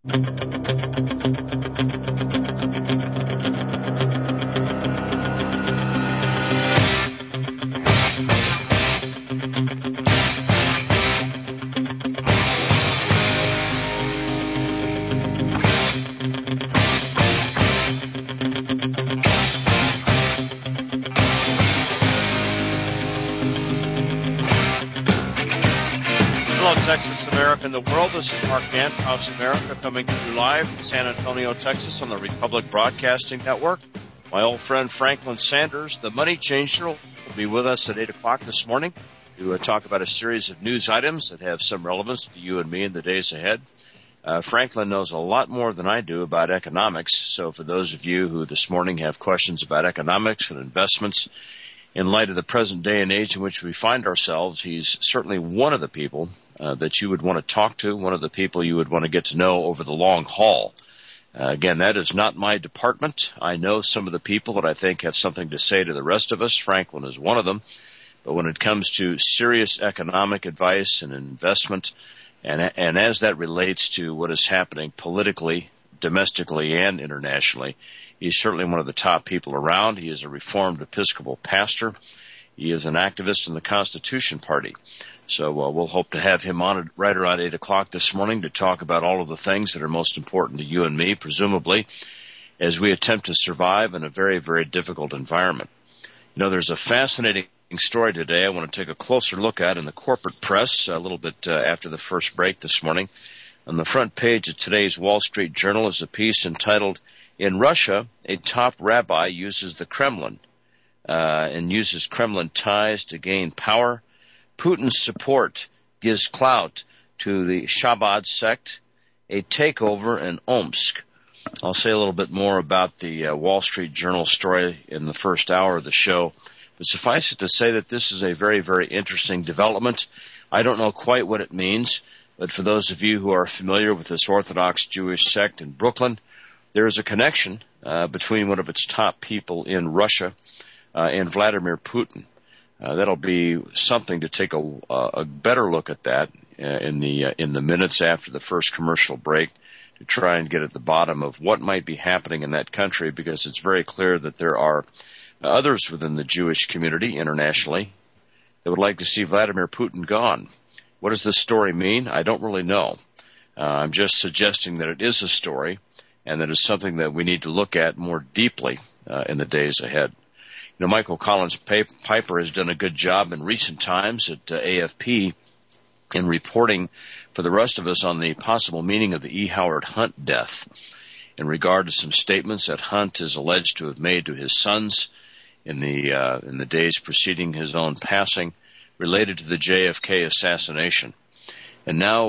Texas, America, and the world. This is Mark Gant, House America, coming to you live from San Antonio, Texas, on the Republic Broadcasting Network. My old friend Franklin Sanders, the money changer, will be with us at 8 o'clock this morning to talk about a series of news items that have some relevance to you and me in the days ahead. Franklin knows a lot more than I do about economics, so for those of you who this morning have questions about economics and investments, in light of the present day and age in which we find ourselves, he's certainly one of the people that you would want to talk to, one of the people you would want to get to know over the long haul. Again, that is not my department. I know some of the people that I think have something to say to the rest of us. Franklin is one of them. But when it comes to serious economic advice and investment, and as that relates to what is happening politically, domestically, and internationally, he's certainly one of the top people around. He is a Reformed Episcopal pastor. He is an activist in the Constitution Party. So we'll hope to have him on right around 8 o'clock this morning to talk about all of the things that are most important to you and me, presumably, as we attempt to survive in a very, very difficult environment. You know, there's a fascinating story today I want to take a closer look at in the corporate press a little bit after the first break this morning. On the front page of today's Wall Street Journal is a piece entitled, "In Russia, a top rabbi uses the Kremlin and uses Kremlin ties to gain power. Putin's support gives clout to the Chabad sect, a takeover in Omsk." I'll say a little bit more about the Wall Street Journal story in the first hour of the show, but suffice it to say that this is a very, very interesting development. I don't know quite what it means, but for those of you who are familiar with this Orthodox Jewish sect in Brooklyn, there is a connection between one of its top people in Russia and Vladimir Putin. That'll be something to take a better look at that in the minutes after the first commercial break to try and get at the bottom of what might be happening in that country, because it's very clear that there are others within the Jewish community internationally that would like to see Vladimir Putin gone. What does this story mean? I don't really know. I'm just suggesting that it is a story and that it's something that we need to look at more deeply in the days ahead. You know, Michael Collins Piper has done a good job in recent times at AFP in reporting for the rest of us on the possible meaning of the E. Howard Hunt death in regard to some statements that Hunt is alleged to have made to his sons in the days preceding his own passing related to the JFK assassination. And now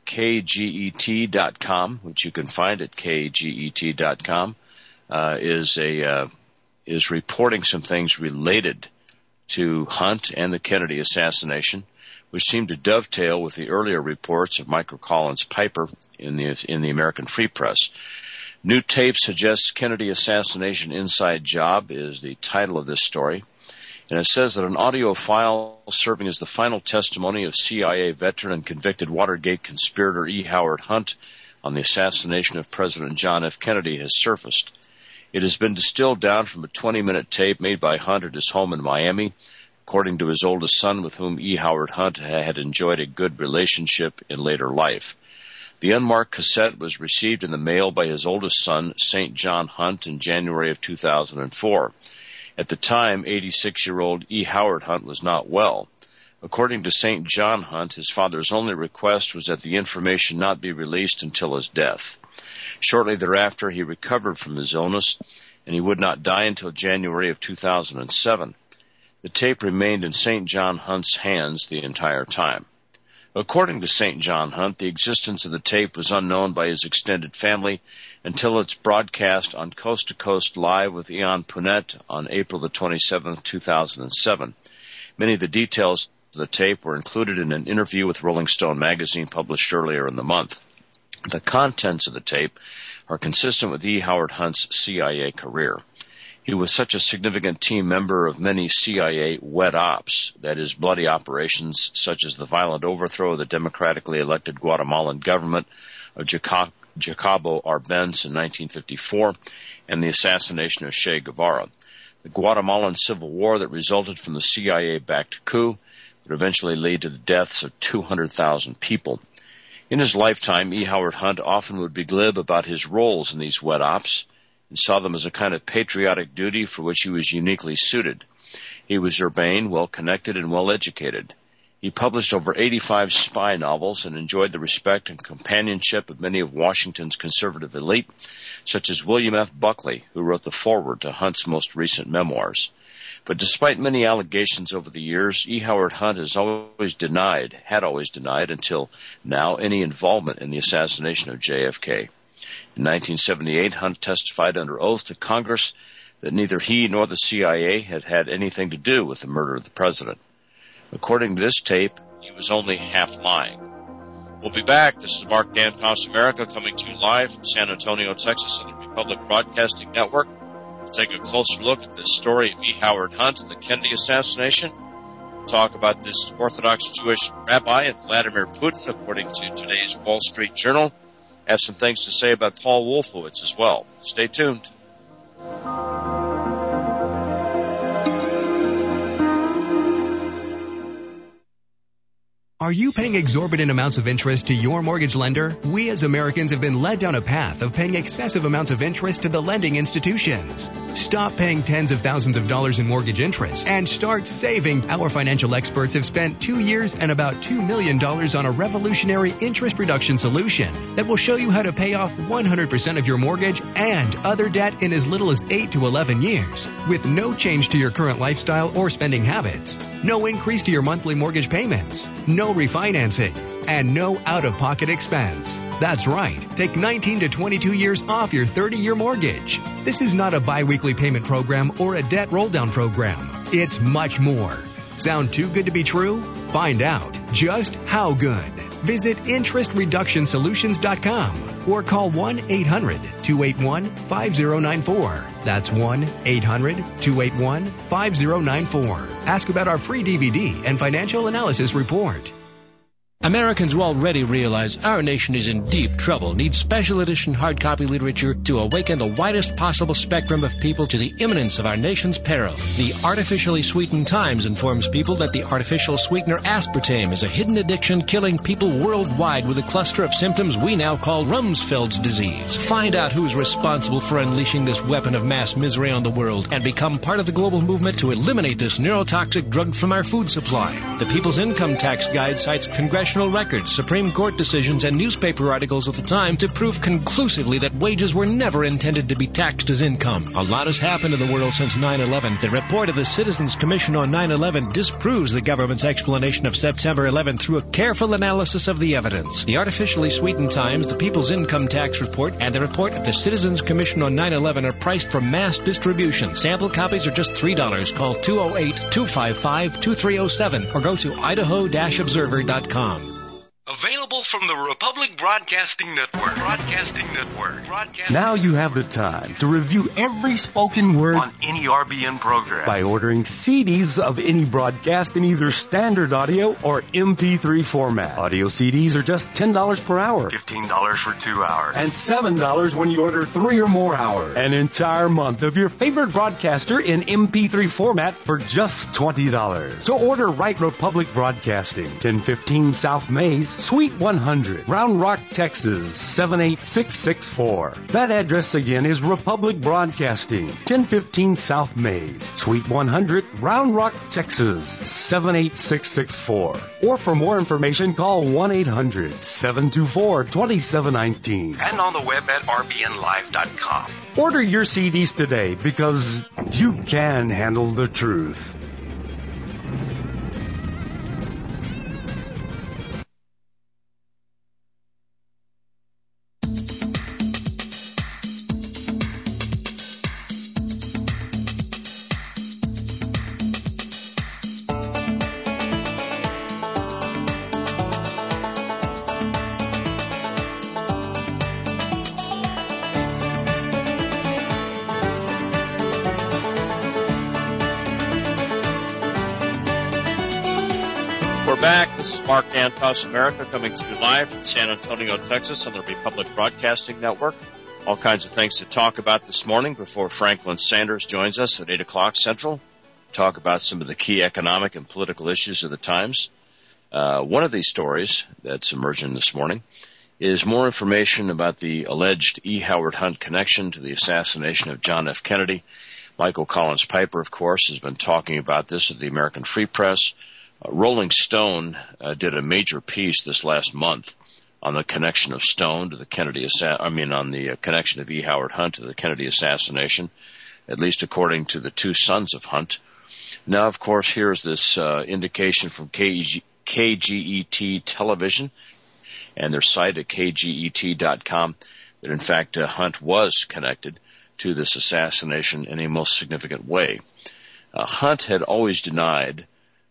KGET.com, which you can find at KGET.com, is reporting some things related to Hunt and the Kennedy assassination, which seem to dovetail with the earlier reports of Michael Collins Piper in the American Free Press. New tape suggests Kennedy assassination inside job is the title of this story. And it says that an audio file serving as the final testimony of CIA veteran and convicted Watergate conspirator E. Howard Hunt on the assassination of President John F. Kennedy has surfaced. It has been distilled down from a 20-minute tape made by Hunt at his home in Miami, according to his oldest son, with whom E. Howard Hunt had enjoyed a good relationship in later life. The unmarked cassette was received in the mail by his oldest son, St. John Hunt, in January of 2004. At the time, 86-year-old E. Howard Hunt was not well. According to St. John Hunt, his father's only request was that the information not be released until his death. Shortly thereafter, he recovered from his illness, and he would not die until January of 2007. The tape remained in St. John Hunt's hands the entire time. According to St. John Hunt, the existence of the tape was unknown by his extended family until its broadcast on Coast to Coast Live with Ian Punnett on April the 27th, 2007. Many of the details of the tape were included in an interview with Rolling Stone magazine published earlier in the month. The contents of the tape are consistent with E. Howard Hunt's CIA career. He was such a significant team member of many CIA wet ops, that is, bloody operations such as the violent overthrow of the democratically elected Guatemalan government of Jacobo Arbenz in 1954, and the assassination of Che Guevara. The Guatemalan Civil War that resulted from the CIA-backed coup would eventually lead to the deaths of 200,000 people. In his lifetime, E. Howard Hunt often would be glib about his roles in these wet ops and saw them as a kind of patriotic duty for which he was uniquely suited. He was urbane, well-connected, and well-educated. He published over 85 spy novels and enjoyed the respect and companionship of many of Washington's conservative elite, such as William F. Buckley, who wrote the foreword to Hunt's most recent memoirs. But despite many allegations over the years, E. Howard Hunt had always denied until now, any involvement in the assassination of JFK. In 1978, Hunt testified under oath to Congress that neither he nor the CIA had had anything to do with the murder of the president. According to this tape, he was only half lying. We'll be back. This is Mark Dan Counts America coming to you live from San Antonio, Texas on the Republic Broadcasting Network. We'll take a closer look at the story of E. Howard Hunt and the Kennedy assassination. We'll talk about this Orthodox Jewish rabbi and Vladimir Putin, according to today's Wall Street Journal. I have some things to say about Paul Wolfowitz as well. Stay tuned. Are you paying exorbitant amounts of interest to your mortgage lender? We as Americans have been led down a path of paying excessive amounts of interest to the lending institutions. Stop paying tens of thousands of dollars in mortgage interest and start saving. Our financial experts have spent 2 years and about $2 million on a revolutionary interest reduction solution that will show you how to pay off 100% of your mortgage and other debt in as little as 8 to 11 years with no change to your current lifestyle or spending habits. No increase to your monthly mortgage payments. No refinancing. And no out-of-pocket expense. That's right. Take 19 to 22 years off your 30-year mortgage. This is not a bi-weekly payment program or a debt roll-down program. It's much more. Sound too good to be true? Find out just how good. Visit interestreductionsolutions.com or call 1-800-281-5094. That's 1-800-281-5094. Ask about our free DVD and financial analysis report. Americans will already realize our nation is in deep trouble, needs special edition hard copy literature to awaken the widest possible spectrum of people to the imminence of our nation's peril. The Artificially Sweetened Times informs people that the artificial sweetener aspartame is a hidden addiction killing people worldwide with a cluster of symptoms we now call Rumsfeld's disease. Find out who's responsible for unleashing this weapon of mass misery on the world and become part of the global movement to eliminate this neurotoxic drug from our food supply. The People's Income Tax Guide cites congressional records, Supreme Court decisions, and newspaper articles of the time to prove conclusively that wages were never intended to be taxed as income. A lot has happened in the world since 9/11. The report of the Citizens Commission on 9/11 disproves the government's explanation of September 11 through a careful analysis of the evidence. The Artificially Sweetened Times, the People's Income Tax Report, and the report of the Citizens Commission on 9/11 are priced for mass distribution. Sample copies are just $3. Call 208-255-2307 or go to idaho-observer.com. Available from the Republic Broadcasting Network. Now you have the time to review every spoken word On any RBN program. by ordering CDs of any broadcast in either standard audio or MP3 format. Audio CDs are just $10 per hour. $15 for 2 hours. And $7 when you order 3 or more hours. An entire month of your favorite broadcaster in MP3 format for just $20. So order Right Republic Broadcasting, 1015 South Mays, Suite 100, Round Rock, Texas, 78664. That address again is Republic Broadcasting, 1015 South Mays, Suite 100, Round Rock, Texas, 78664. Or for more information, call 1-800-724-2719. And on the web at rbnlive.com. Order your CDs today because you can handle the truth. This is Mark Dantos, America, coming to you live from San Antonio, Texas, on the Republic Broadcasting Network. All kinds of things to talk about this morning before Franklin Sanders joins us at 8 o'clock Central. Talk about some of the key economic and political issues of the times. One of these stories that's emerging this morning is more information about the alleged E. Howard Hunt connection to the assassination of John F. Kennedy. Michael Collins Piper, of course, has been talking about this at the American Free Press. Rolling Stone did a major piece this last month on the connection of Stone to the Kennedy on the connection of E. Howard Hunt to the Kennedy assassination, at least according to the two sons of Hunt. Now, of course, here's this indication from KGET Television and their site at kget.com that, in fact, Hunt was connected to this assassination in a most significant way. Hunt had always denied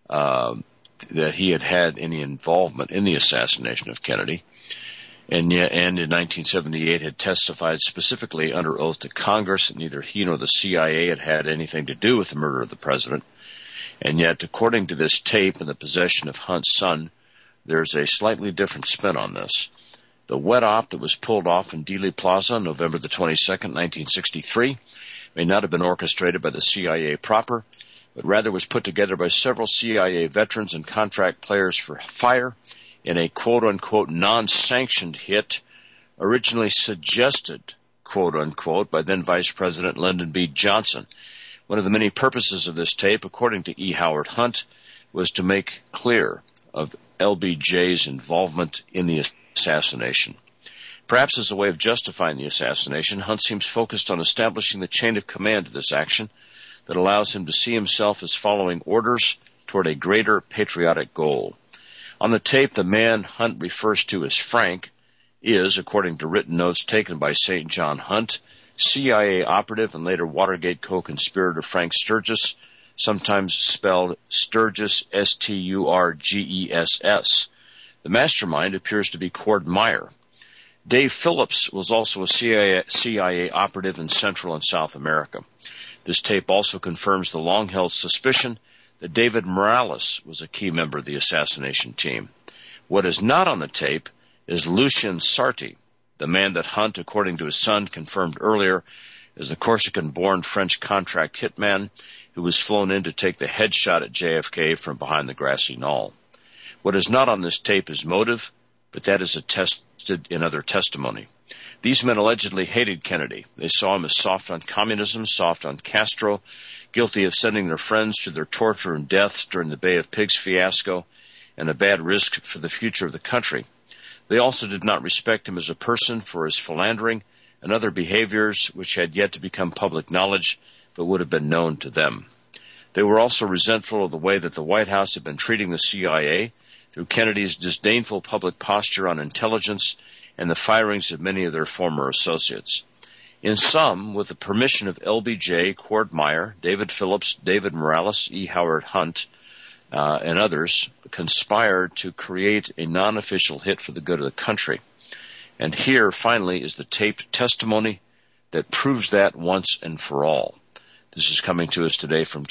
that he had had any involvement in the assassination of Kennedy, and in 1978 had testified specifically under oath to Congress that neither he nor the CIA had had anything to do with the murder of the president. And yet, according to this tape in the possession of Hunt's son, there's a slightly different spin on this. The wet op that was pulled off in Dealey Plaza on November the 22nd, 1963, may not have been orchestrated by the CIA proper, but rather was put together by several CIA veterans and contract players for fire in a quote-unquote non-sanctioned hit originally suggested, quote-unquote, by then Vice President Lyndon B. Johnson. One of the many purposes of this tape, according to E. Howard Hunt, was to make clear of LBJ's involvement in the assassination. Perhaps as a way of justifying the assassination, Hunt seems focused on establishing the chain of command to this action that allows him to see himself as following orders toward a greater patriotic goal. On the tape, the man Hunt refers to as Frank is, according to written notes taken by St. John Hunt, CIA operative and later Watergate co-conspirator Frank Sturgis, sometimes spelled Sturgis, Sturgess. The mastermind appears to be Cord Meyer. Dave Phillips was also a CIA operative in Central and South America. This tape also confirms the long-held suspicion that David Morales was a key member of the assassination team. What is not on the tape is Lucien Sarti, the man that Hunt, according to his son, confirmed earlier as the Corsican-born French contract hitman who was flown in to take the headshot at JFK from behind the grassy knoll. What is not on this tape is motive, but that is attested in other testimony. These men allegedly hated Kennedy. They saw him as soft on communism, soft on Castro, guilty of sending their friends to their torture and deaths during the Bay of Pigs fiasco, and a bad risk for the future of the country. They also did not respect him as a person for his philandering and other behaviors which had yet to become public knowledge, but would have been known to them. They were also resentful of the way that the White House had been treating the CIA through Kennedy's disdainful public posture on intelligence and the firings of many of their former associates. In sum, with the permission of LBJ, Cord Meyer, David Phillips, David Morales, E. Howard Hunt, and others, conspired to create a non-official hit for the good of the country. And here, finally, is the taped testimony that proves that once and for all. This is coming to us today from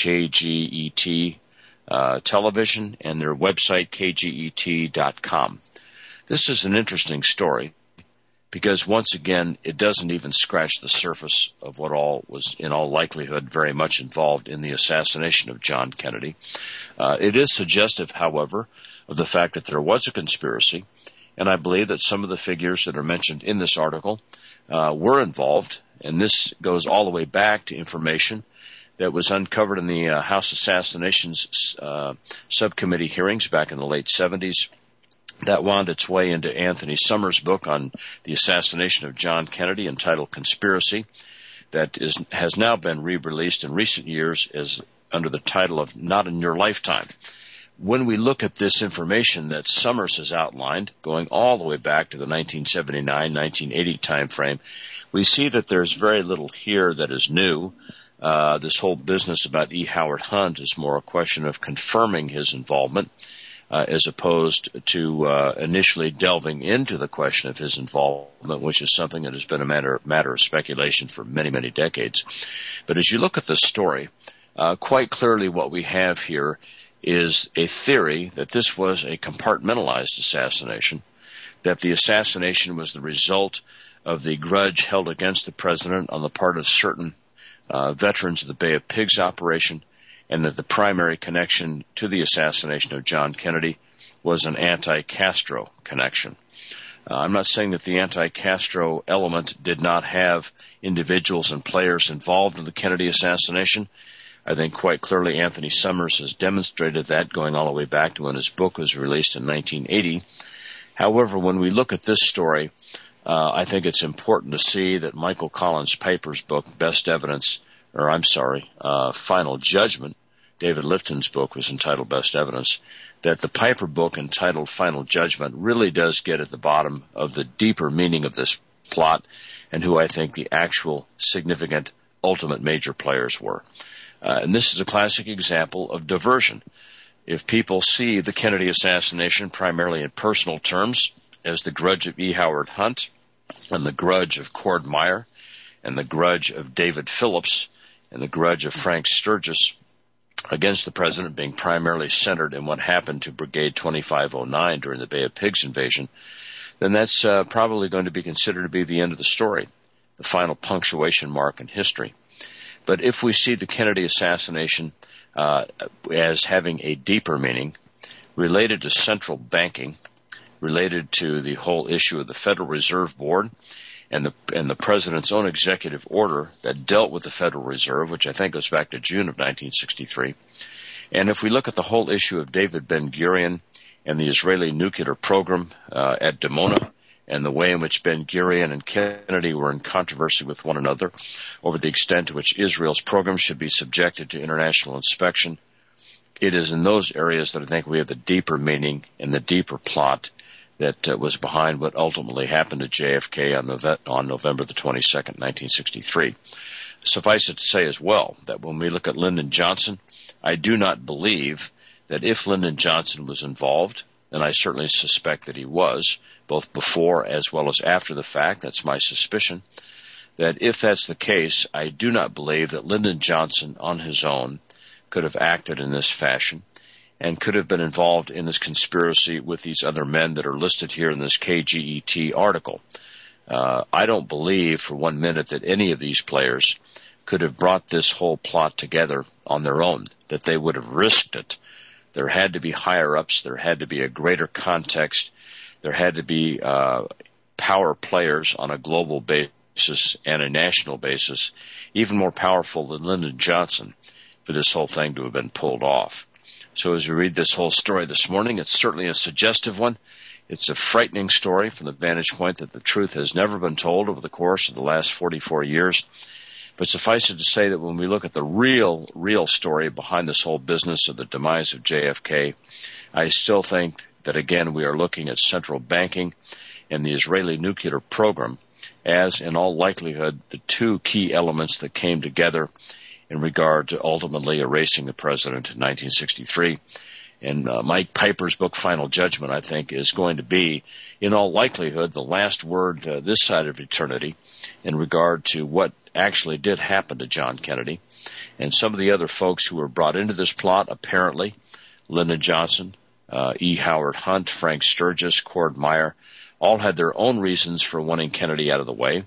KGET Television and their website, kget.com. This is an interesting story because, once again, it doesn't even scratch the surface of what all was, in all likelihood, very much involved in the assassination of John Kennedy. It is suggestive, however, of the fact that there was a conspiracy, and I believe that some of the figures that are mentioned in this article were involved, and this goes all the way back to information that was uncovered in the House Assassinations Subcommittee hearings back in the late 70s. That wound its way into Anthony Summers' book on the assassination of John Kennedy entitled Conspiracy, that has now been re-released in recent years as under the title of Not in Your Lifetime. When we look at this information that Summers has outlined, going all the way back to the 1979-1980 time frame, we see that there's very little here that is new. This whole business about E. Howard Hunt is more a question of confirming his involvement as opposed to initially delving into the question of his involvement, which is something that has been a matter of speculation for many, many decades. But as you look at the story, quite clearly what we have here is a theory that this was a compartmentalized assassination, that the assassination was the result of the grudge held against the president on the part of certain veterans of the Bay of Pigs operation, and that the primary connection to the assassination of John Kennedy was an anti-Castro connection. I'm not saying that the anti-Castro element did not have individuals and players involved in the Kennedy assassination. I think quite clearly Anthony Summers has demonstrated that going all the way back to when his book was released in 1980. However, when we look at this story, I think it's important to see that Michael Collins Piper's book, Final Judgment, David Lifton's book was entitled Best Evidence, that the Piper book entitled Final Judgment really does get at the bottom of the deeper meaning of this plot and who I think the actual significant ultimate major players were. And this is a classic example of diversion. If people see the Kennedy assassination primarily in personal terms as the grudge of E. Howard Hunt and the grudge of Cord Meyer and the grudge of David Phillips and the grudge of Frank Sturgis against the president being primarily centered in what happened to Brigade 2509 during the Bay of Pigs invasion, then that's probably going to be considered to be the end of the story, the final punctuation mark in history. But if we see the Kennedy assassination as having a deeper meaning, related to central banking, related to the whole issue of the Federal Reserve Board, and the president's own executive order that dealt with the Federal Reserve, which I think goes back to June of 1963. And if we look at the whole issue of David Ben-Gurion and the Israeli nuclear program at Dimona, and the way in which Ben-Gurion and Kennedy were in controversy with one another over the extent to which Israel's program should be subjected to international inspection, it is in those areas that I think we have the deeper meaning and the deeper plot that was behind what ultimately happened to JFK on November the 22nd, 1963. Suffice it to say as well that when we look at Lyndon Johnson, I do not believe that if Lyndon Johnson was involved, and I certainly suspect that he was, both before as well as after the fact, that's my suspicion, that if that's the case, I do not believe that Lyndon Johnson on his own could have acted in this fashion and could have been involved in this conspiracy with these other men that are listed here in this KGET article. I don't believe for 1 minute that any of these players could have brought this whole plot together on their own, that they would have risked it. There had to be higher-ups. There had to be a greater context. There had to be power players on a global basis and a national basis, even more powerful than Lyndon Johnson, for this whole thing to have been pulled off. So as we read this whole story this morning, it's certainly a suggestive one. It's a frightening story from the vantage point that the truth has never been told over the course of the last 44 years. But suffice it to say that when we look at the real story behind this whole business of the demise of JFK, I still think that, again, we are looking at central banking and the Israeli nuclear program as, in all likelihood, the two key elements that came together in regard to ultimately erasing the president in 1963. And Mike Piper's book, Final Judgment, I think, is going to be, in all likelihood, the last word this side of eternity in regard to what actually did happen to John Kennedy. And some of the other folks who were brought into this plot, apparently, Lyndon Johnson, E. Howard Hunt, Frank Sturgis, Cord Meyer, all had their own reasons for wanting Kennedy out of the way.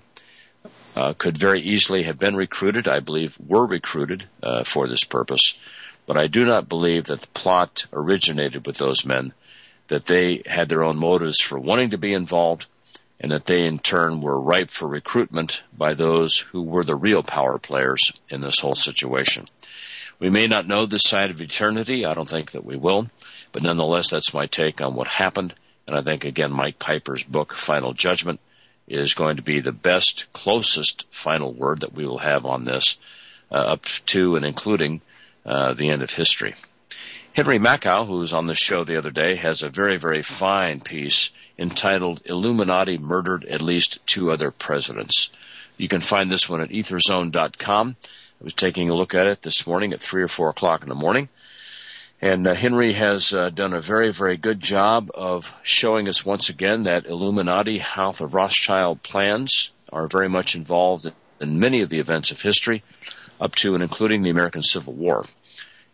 Could very easily have been recruited, I believe were recruited for this purpose. But I do not believe that the plot originated with those men, that they had their own motives for wanting to be involved, and that they in turn were ripe for recruitment by those who were the real power players in this whole situation. We may not know this side of eternity. I don't think that we will. But nonetheless, that's my take on what happened. And I think, again, Mike Piper's book, Final Judgment, is going to be the best, closest final word that we will have on this up to and including the end of history. Henry Makow, who was on the show the other day, has a very, very fine piece entitled Illuminati Murdered at Least Two Other Presidents. You can find this one at etherzone.com. I was taking a look at it this morning at 3 or 4 o'clock in the morning. And Henry has done a very, very good job of showing us once again that Illuminati, how the Rothschild plans are very much involved in many of the events of history, up to and including the American Civil War.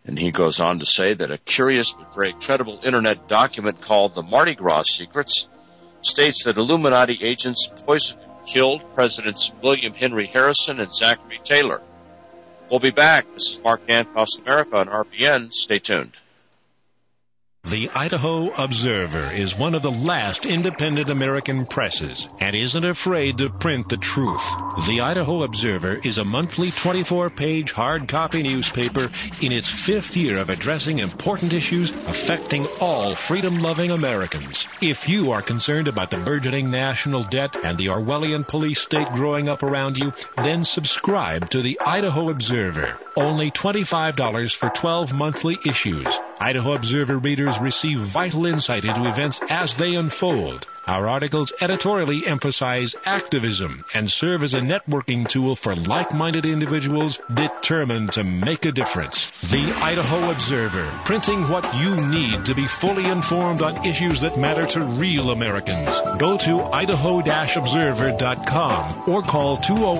And he goes on to say that a curious but very credible Internet document called The Mardi Gras Secrets states that Illuminati agents poisoned and killed Presidents William Henry Harrison and Zachary Taylor. We'll be back. This is Mark Dankoff's America on RBN. Stay tuned. The Idaho Observer is one of the last independent American presses and isn't afraid to print the truth. The Idaho Observer is a monthly 24-page hard copy newspaper in its 5th year of addressing important issues affecting all freedom-loving Americans. If you are concerned about the burgeoning national debt and the Orwellian police state growing up around you, then subscribe to the Idaho Observer. Only $25 for 12 monthly issues. Idaho Observer readers receive vital insight into events as they unfold. Our articles editorially emphasize activism and serve as a networking tool for like-minded individuals determined to make a difference. The Idaho Observer, printing what you need to be fully informed on issues that matter to real Americans. Go to idaho-observer.com or call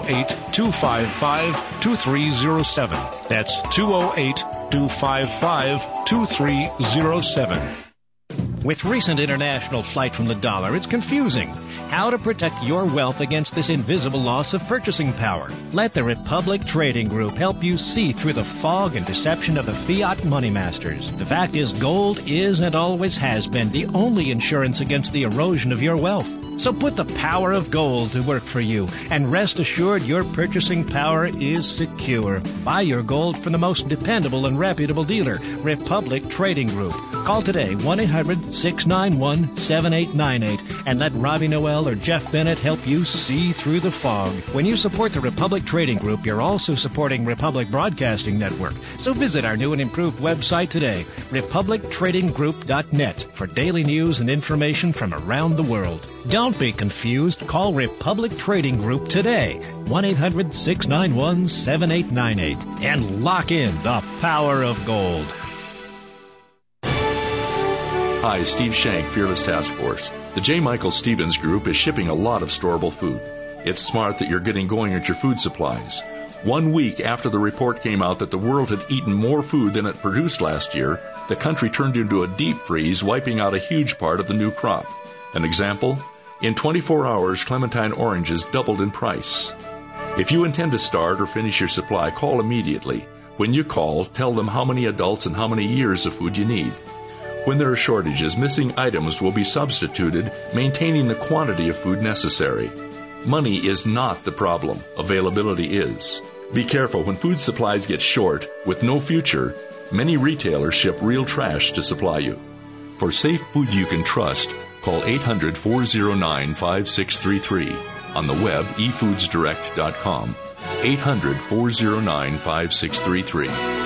208-255-2307. That's 208-255-2307. With recent international flight from the dollar, it's confusing. How to protect your wealth against this invisible loss of purchasing power? Let the Republic Trading Group help you see through the fog and deception of the fiat money masters. The fact is, gold is and always has been the only insurance against the erosion of your wealth. So put the power of gold to work for you, and rest assured your purchasing power is secure. Buy your gold from the most dependable and reputable dealer, Republic Trading Group. Call today, 1-800-691-7898, and let Robbie Noel or Jeff Bennett help you see through the fog. When you support the Republic Trading Group, you're also supporting Republic Broadcasting Network. So visit our new and improved website today, republictradinggroup.net, for daily news and information from around the world. Don't be confused. Call Republic Trading Group today, 1-800-691-7898, and lock in the power of gold. Hi, Steve Shank, Fearless Task Force. The J. Michael Stevens Group is shipping a lot of storable food. It's smart that you're getting going at your food supplies. 1 week after the report came out that the world had eaten more food than it produced last year, the country turned into a deep freeze, wiping out a huge part of the new crop. An example? In 24 hours, clementine oranges doubled in price. If you intend to start or finish your supply, call immediately. When you call, tell them how many adults and how many years of food you need. When there are shortages, missing items will be substituted, maintaining the quantity of food necessary. Money is not the problem. Availability is. Be careful when food supplies get short, with no future. Many retailers ship real trash to supply you. For safe food you can trust, call 800-409-5633. On the web, efoodsdirect.com. 800-409-5633.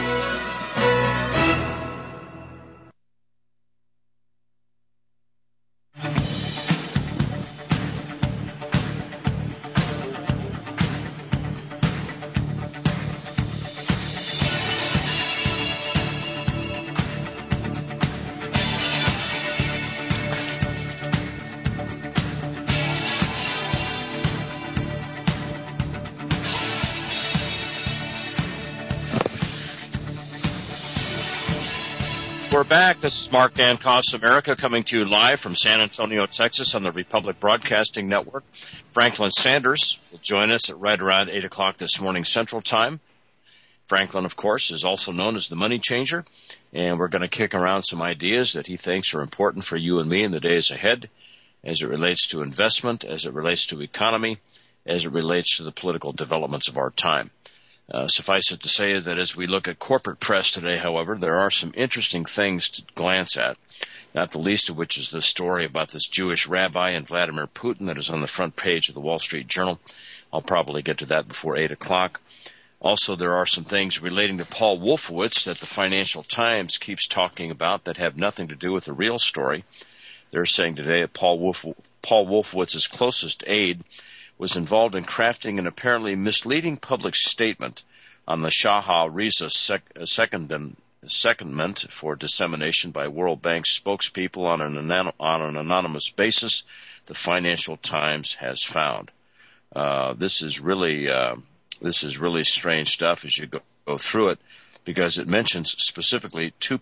We're back. This is Mark Dankoff's America, coming to you live from San Antonio, Texas on the Republic Broadcasting Network. Franklin Sanders will join us at right around 8 o'clock this morning Central Time. Franklin, of course, is also known as the Money Changer, and we're going to kick around some ideas that he thinks are important for you and me in the days ahead as it relates to investment, as it relates to economy, as it relates to the political developments of our time. Suffice it to say that as we look at corporate press today, however, there are some interesting things to glance at, not the least of which is the story about this Jewish rabbi and Vladimir Putin that is on the front page of the Wall Street Journal. I'll probably get to that before 8 o'clock. Also, there are some things relating to Paul Wolfowitz that the Financial Times keeps talking about that have nothing to do with the real story. They're saying today that Paul Wolfowitz's closest aide was involved in crafting an apparently misleading public statement on the Shah Reza secondment for dissemination by World Bank spokespeople on an anonymous basis, the Financial Times has found. This is really strange stuff as you go through it. because it mentions specifically three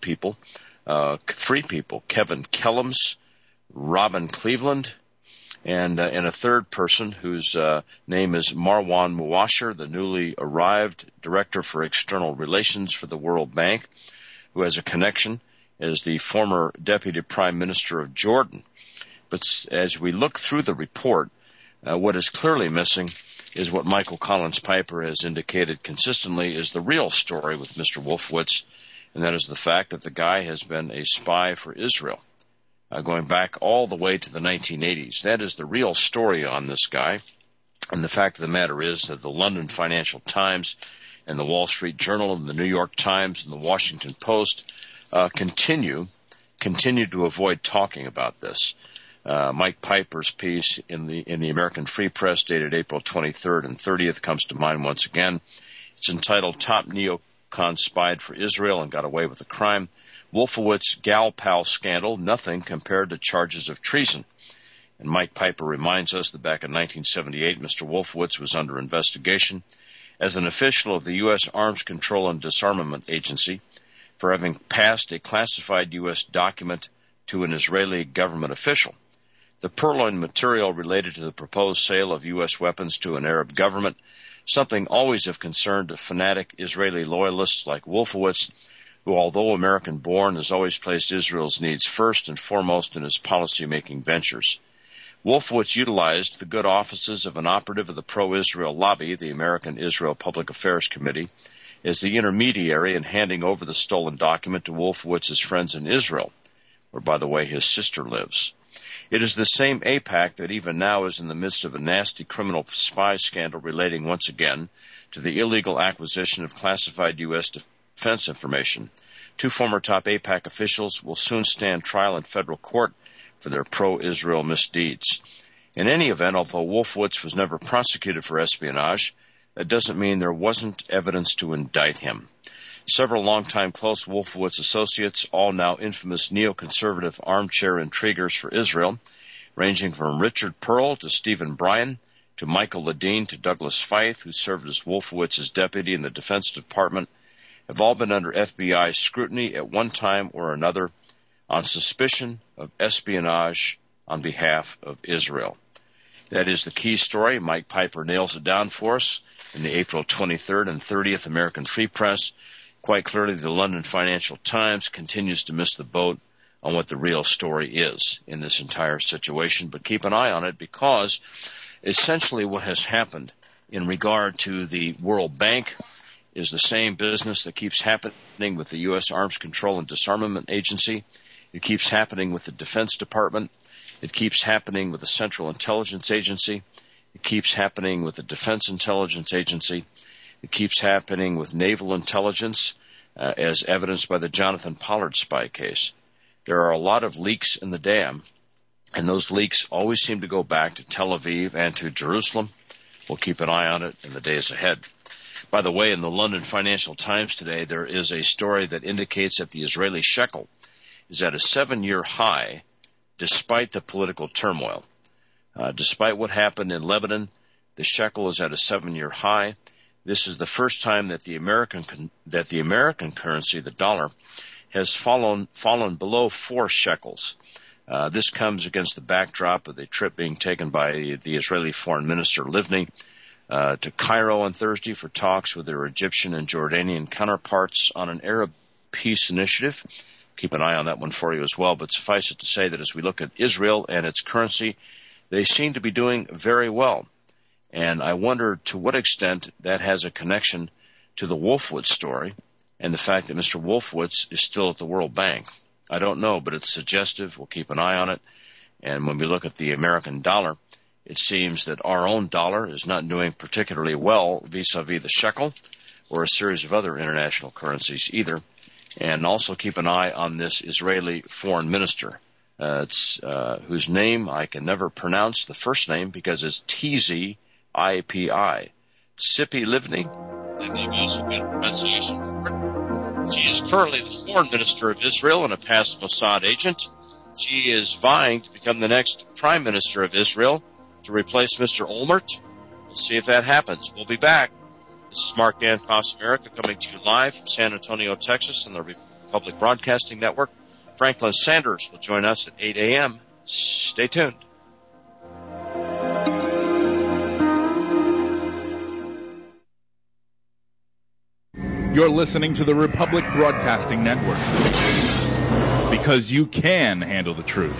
people, Kevin Kellums, Robin Cleveland, and a third person whose name is Marwan Muasher, the newly arrived Director for External Relations for the World Bank, who has a connection as the former Deputy Prime Minister of Jordan. But as we look through the report, what is clearly missing is what Michael Collins Piper has indicated consistently is the real story with Mr. Wolfowitz, and that is the fact that the guy has been a spy for Israel, going back all the way to the 1980s. That is the real story on this guy. And the fact of the matter is that the London Financial Times and the Wall Street Journal and the New York Times and the Washington Post continue to avoid talking about this. Mike Piper's piece in the American Free Press dated April 23rd and 30th comes to mind once again. It's entitled "Top Neocon Spied for Israel and Got Away with the Crime. Wolfowitz Gal Pal Scandal, Nothing Compared to Charges of Treason." And Mike Piper reminds us that back in 1978, Mr. Wolfowitz was under investigation as an official of the U.S. Arms Control and Disarmament Agency for having passed a classified U.S. document to an Israeli government official. The purloined material related to the proposed sale of U.S. weapons to an Arab government, something always of concern to fanatic Israeli loyalists like Wolfowitz, who, although American-born, has always placed Israel's needs first and foremost in his policy-making ventures. Wolfowitz utilized the good offices of an operative of the pro-Israel lobby, the American Israel Public Affairs Committee, as the intermediary in handing over the stolen document to Wolfowitz's friends in Israel, where, by the way, his sister lives. It is the same AIPAC that even now is in the midst of a nasty criminal spy scandal relating once again to the illegal acquisition of classified U.S. defense information. Two former top AIPAC officials will soon stand trial in federal court for their pro-Israel misdeeds. In any event, although Wolfowitz was never prosecuted for espionage, that doesn't mean there wasn't evidence to indict him. Several longtime close Wolfowitz associates, all now infamous neoconservative armchair intriguers for Israel, ranging from Richard Pearl to Stephen Bryan to Michael Ledeen to Douglas Feith, who served as Wolfowitz's deputy in the Defense Department, have all been under FBI scrutiny at one time or another on suspicion of espionage on behalf of Israel. That is the key story. Mike Piper nails it down for us in the April 23rd and 30th American Free Press. Quite clearly, the London Financial Times continues to miss the boat on what the real story is in this entire situation. But keep an eye on it, because essentially what has happened in regard to the World Bank is the same business that keeps happening with the U.S. Arms Control and Disarmament Agency. It keeps happening with the Defense Department. It keeps happening with the Central Intelligence Agency. It keeps happening with the Defense Intelligence Agency. It keeps happening with naval intelligence, as evidenced by the Jonathan Pollard spy case. There are a lot of leaks in the dam, and those leaks always seem to go back to Tel Aviv and to Jerusalem. We'll keep an eye on it in the days ahead. By the way, in the London Financial Times today, there is a story that indicates that the Israeli shekel is at a 7-year high despite the political turmoil. Despite what happened in Lebanon, the shekel is at a 7-year high. This is the first time that the American currency, the dollar, has fallen below 4 shekels. This comes against the backdrop of the trip being taken by the Israeli Foreign Minister Livni to Cairo on Thursday for talks with their Egyptian and Jordanian counterparts on an Arab peace initiative. Keep an eye on that one for you as well. But suffice it to say that as we look at Israel and its currency, they seem to be doing very well. And I wonder to what extent that has a connection to the Wolfowitz story and the fact that Mr. Wolfowitz is still at the World Bank. I don't know, but it's suggestive. We'll keep an eye on it. And when we look at the American dollar, it seems that our own dollar is not doing particularly well vis-a-vis the shekel or a series of other international currencies either. And also keep an eye on this Israeli foreign minister, whose name I can never pronounce the first name because it's Tzipi Livni. That may be also a good pronunciation for it. She is currently the foreign minister of Israel and a past Mossad agent. She is vying to become the next prime minister of Israel to replace Mr. Olmert. We'll see if that happens. We'll be back. This is Mark Dan Across America coming to you live from San Antonio, Texas on the Republic Broadcasting Network. Franklin Sanders will join us at 8 a.m. Stay tuned. You're listening to the Republic Broadcasting Network, because you can handle the truth.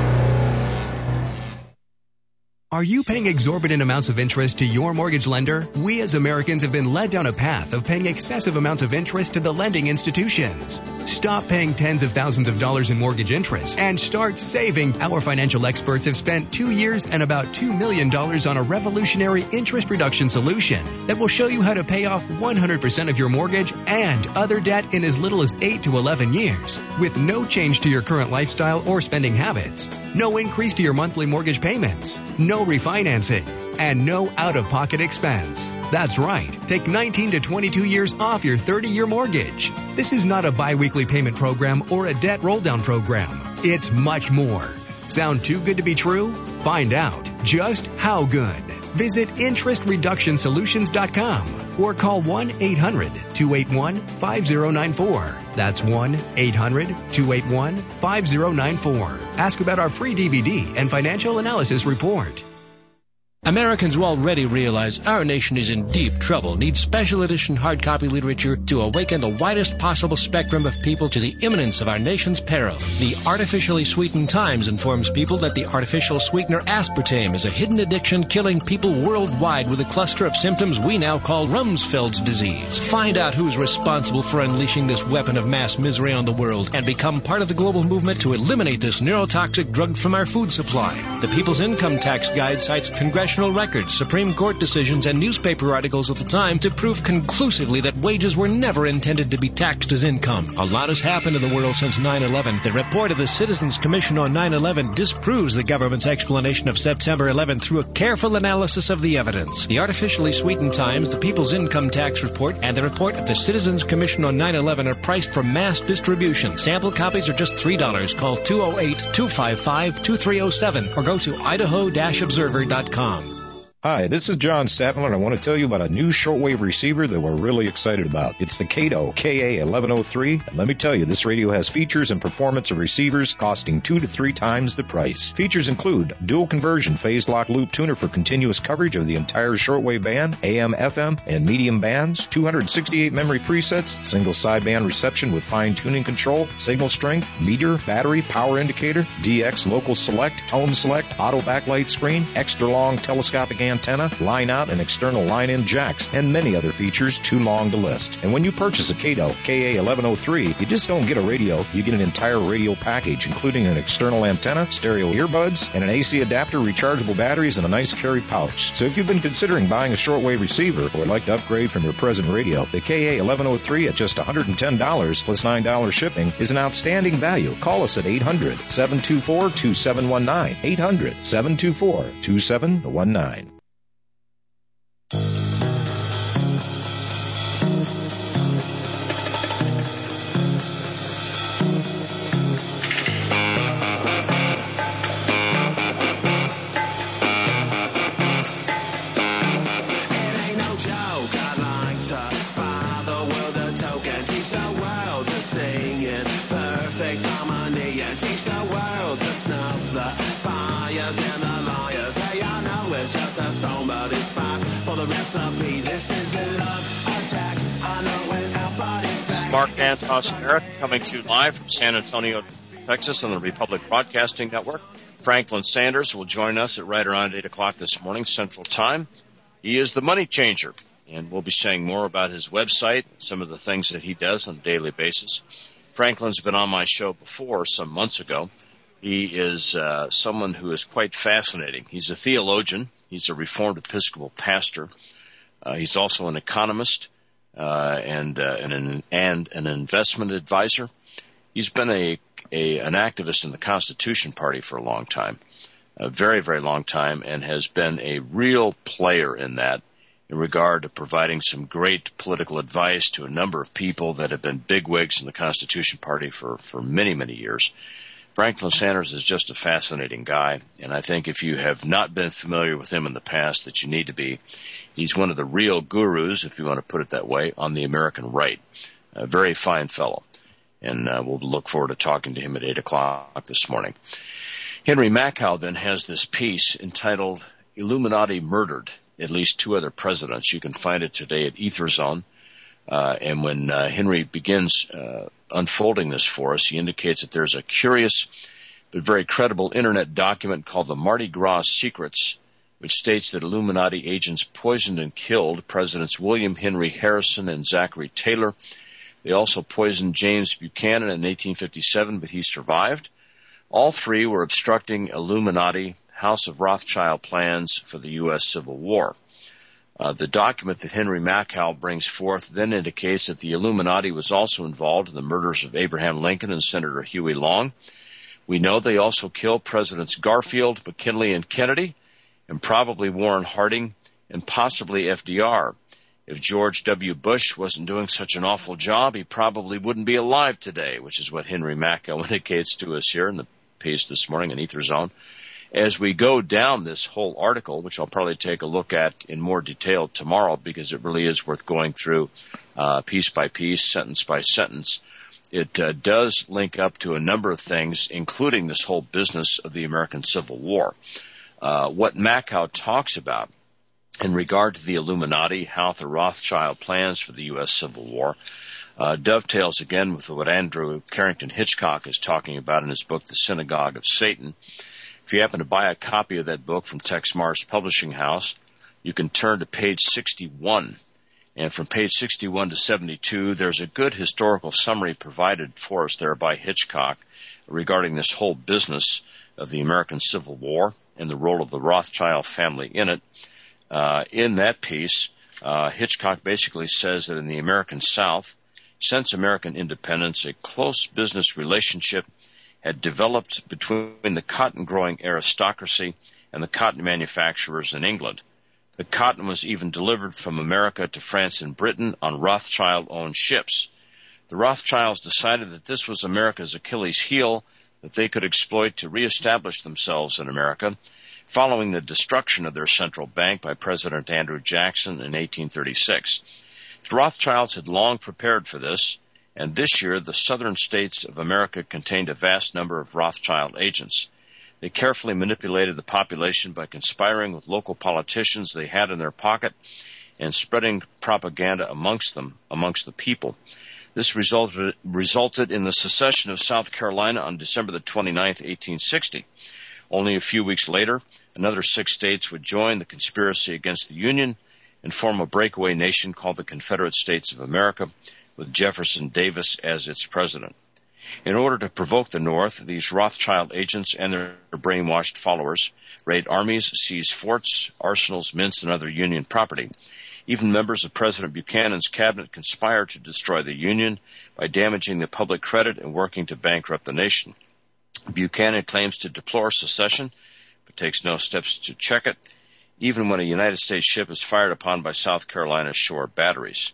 Are you paying exorbitant amounts of interest to your mortgage lender? We as Americans have been led down a path of paying excessive amounts of interest to the lending institutions. Stop paying tens of thousands of dollars in mortgage interest and start saving. Our financial experts have spent 2 years and about $2 million on a revolutionary interest reduction solution that will show you how to pay off 100% of your mortgage and other debt in as little as 8 to 11 years with no change to your current lifestyle or spending habits. No increase to your monthly mortgage payments. No refinancing. And no out-of-pocket expense. That's right. Take 19 to 22 years off your 30-year mortgage. This is not a bi-weekly payment program or a debt roll-down program. It's much more. Sound too good to be true? Find out just how good. Visit interestreductionsolutions.com or call 1-800-281-5094. That's 1-800-281-5094. Ask about our free DVD and financial analysis report. Americans will already realize our nation is in deep trouble, needs special edition hard copy literature to awaken the widest possible spectrum of people to the imminence of our nation's peril. The Artificially Sweetened Times informs people that the artificial sweetener aspartame is a hidden addiction killing people worldwide with a cluster of symptoms we now call Rumsfeld's disease. Find out who's responsible for unleashing this weapon of mass misery on the world and become part of the global movement to eliminate this neurotoxic drug from our food supply. The People's Income Tax Guide cites congressional records, Supreme Court decisions, and newspaper articles of the time to prove conclusively that wages were never intended to be taxed as income. A lot has happened in the world since 9/11. The report of the Citizens Commission on 9/11 disproves the government's explanation of September 11 through a careful analysis of the evidence. The Artificially Sweetened Times, the People's Income Tax Report, and the report of the Citizens Commission on 9/11 are priced for mass distribution. Sample copies are just $3. Call 208-255-2307 or go to idaho-observer.com. Hi, this is John Statman, and I want to tell you about a new shortwave receiver that we're really excited about. It's the Kato KA1103, and let me tell you, this radio has features and performance of receivers costing 2 to 3 times the price. Features include dual conversion phase lock loop tuner for continuous coverage of the entire shortwave band, AM, FM, and medium bands, 268 memory presets, single sideband reception with fine-tuning control, signal strength, meter, battery, power indicator, DX local select, tone select, auto backlight screen, extra long telescopic antenna, line out and external line in jacks, and many other features too long to list. And when you purchase a Kato KA1103, you just don't get a radio, you get an entire radio package, including an external antenna, stereo earbuds, and an AC adapter, rechargeable batteries, and a nice carry pouch. So if you've been considering buying a shortwave receiver or would like to upgrade from your present radio, the KA1103 at just $110 plus $9 shipping is an outstanding value. Call us at 800-724-2719. 800-724-2719. Mark Dan Across America coming to you live from San Antonio, Texas on the Republic Broadcasting Network. Franklin Sanders will join us at right around 8 o'clock this morning Central Time. He is the money changer, and we'll be saying more about his website, some of the things that he does on a daily basis. Franklin's been on my show before some months ago. He is someone who is quite fascinating. He's a theologian. He's a Reformed Episcopal pastor. He's also an economist. And an investment advisor. He's been an activist in the Constitution Party for a long time, a very, very long time, and has been a real player in that in regard to providing some great political advice to a number of people that have been bigwigs in the Constitution Party for many, many years. Franklin Sanders is just a fascinating guy, and I think if you have not been familiar with him in the past, that you need to be. He's one of the real gurus, if you want to put it that way, on the American right. A very fine fellow, and we'll look forward to talking to him at 8 o'clock this morning. Henry Makow then has this piece entitled Illuminati Murdered, at least 2 other presidents. You can find it today at EtherZone. And when Henry begins unfolding this for us, he indicates that there's a curious but very credible Internet document called the Mardi Gras Secrets, which states that Illuminati agents poisoned and killed Presidents William Henry Harrison and Zachary Taylor. They also poisoned James Buchanan in 1857, but he survived. All 3 were obstructing Illuminati House of Rothschild plans for the U.S. Civil War. The document that Henry Makow brings forth then indicates that the Illuminati was also involved in the murders of Abraham Lincoln and Senator Huey Long. We know they also killed Presidents Garfield, McKinley, and Kennedy, and probably Warren Harding, and possibly FDR. If George W. Bush wasn't doing such an awful job, he probably wouldn't be alive today, which is what Henry Makow indicates to us here in the piece this morning in EtherZone. As we go down this whole article, which I'll probably take a look at in more detail tomorrow because it really is worth going through piece by piece, sentence by sentence, it does link up to a number of things, including this whole business of the American Civil War. What Makow talks about in regard to the Illuminati, how the Rothschild plans for the U.S. Civil War, dovetails again with what Andrew Carrington Hitchcock is talking about in his book, The Synagogue of Satan. If you happen to buy a copy of that book from Tex Mars Publishing House, you can turn to page 61. And from page 61 to 72, there's a good historical summary provided for us there by Hitchcock regarding this whole business of the American Civil War and the role of the Rothschild family in it. In that piece, Hitchcock basically says that in the American South, since American independence, a close business relationship had developed between the cotton-growing aristocracy and the cotton manufacturers in England. The cotton was even delivered from America to France and Britain on Rothschild-owned ships. The Rothschilds decided that this was America's Achilles heel that they could exploit to reestablish themselves in America, following the destruction of their central bank by President Andrew Jackson in 1836. The Rothschilds had long prepared for this, and this year the southern states of America contained a vast number of Rothschild agents. They carefully manipulated the population by conspiring with local politicians they had in their pocket and spreading propaganda amongst the people. This resulted in the secession of South Carolina on December the 29th, 1860. Only a few weeks later, another 6 states would join the conspiracy against the Union and form a breakaway nation called the Confederate States of America, with Jefferson Davis as its president. In order to provoke the North, these Rothschild agents and their brainwashed followers raid armies, seize forts, arsenals, mints, and other Union property. Even members of President Buchanan's cabinet conspired to destroy the Union by damaging the public credit and working to bankrupt the nation. Buchanan claims to deplore secession, but takes no steps to check it, even when a United States ship is fired upon by South Carolina shore batteries.